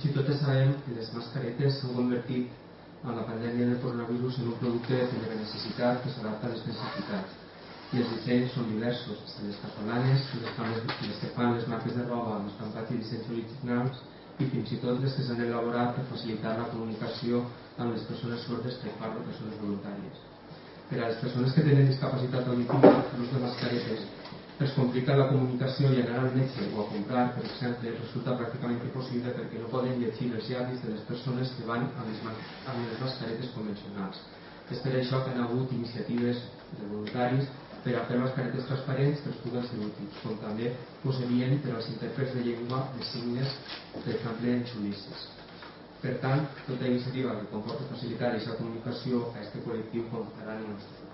Tots i totes sabem que les mascaretes s'han convertit en la pandèmia del coronavirus en un producte de primera necessitat que s'adapta a les necessitats. I els dissenys són diversos, des de les catalanes, les que fan les marques de roba amb estampats i dissenys originals, i fins i tot les que s'han elaborat per facilitar la comunicació amb les persones sordes per part de persones voluntàries. Per a les persones que tenen discapacitat auditiva, l'ús de mascaretes es complica la comunicació i anar al metge o a comprar, per exemple, resulta pràcticament impossible perquè no poden llegir els llavis de les persones que van amb les mascaretes convencionals. És per això que han hagut iniciatives de voluntaris per a fer mascaretes transparents que els puguen ser útils, com també ho serien per als intèrprets de llengua de signes, per exemple, en judicis. Per tant, tota iniciativa que comporti facilitar aquesta comunicació a aquest col·lectiu comptarà en el nostre futur.